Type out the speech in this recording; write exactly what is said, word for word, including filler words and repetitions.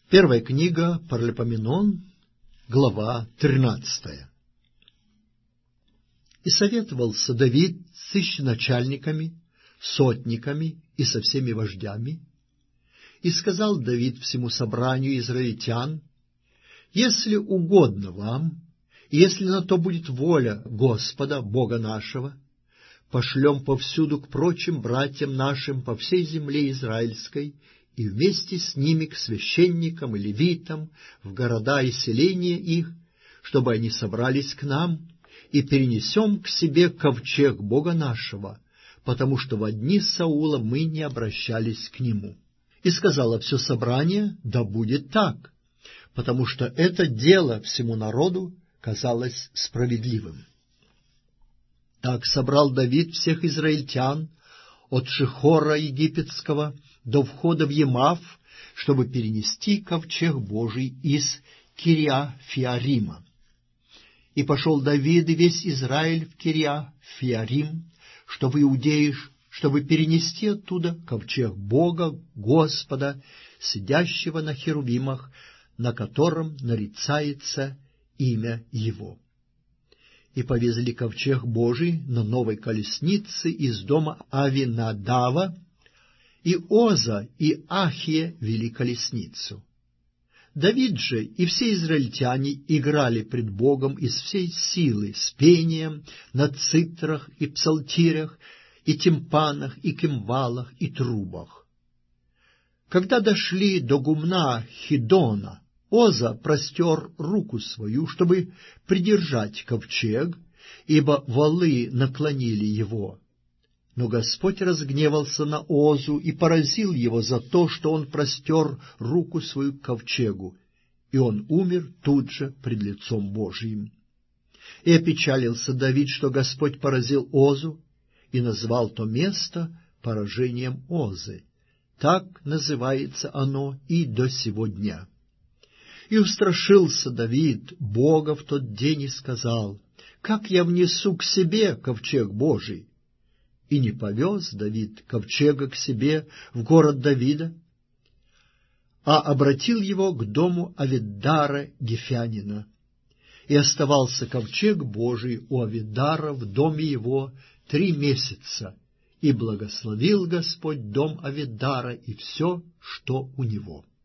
Первая книга Паралипоменон, глава тринадцатая. «И советовался Давид с ищеначальниками, сотниками и со всеми вождями. И сказал Давид всему собранию израильтян: если угодно вам, и если на то будет воля Господа, Бога нашего, пошлем повсюду к прочим братьям нашим по всей земле израильской, и вместе с ними к священникам и левитам в города и селения их, чтобы они собрались к нам, и перенесем к себе ковчег Бога нашего, потому что во дни Саула мы не обращались к нему. И сказало все собрание: да будет так, потому что это дело всему народу казалось справедливым. Так собрал Давид всех израильтян от Шихора египетского до входа в Емав, чтобы перенести ковчег Божий из Кирья-Фиарима. И пошел Давид и весь Израиль в Кирья-Фиарим, чтобы иудеи, чтобы перенести оттуда ковчег Бога, Господа, сидящего на херувимах, на котором нарицается имя Его. И повезли ковчег Божий на новой колеснице из дома Авинадава, и Оза и Ахия вели колесницу. Давид же и все израильтяне играли пред Богом из всей силы с пением на цитрах и псалтирях, и тимпанах, и кимвалах, и трубах. Когда дошли до гумна Хидона, Оза простер руку свою, чтобы придержать ковчег, ибо валы наклонили его. Но Господь разгневался на Озу и поразил его за то, что он простер руку свою к ковчегу, и он умер тут же пред лицом Божиим. И опечалился Давид, что Господь поразил Озу, и назвал то место поражением Озы. Так называется оно и до сего дня. И устрашился Давид Бога в тот день и сказал: как я внесу к себе ковчег Божий? И не повез Давид ковчега к себе в город Давида, а обратил его к дому Авидара Гефянина. И оставался ковчег Божий у Авидара в доме его три месяца, и благословил Господь дом Авидара и все, что у него.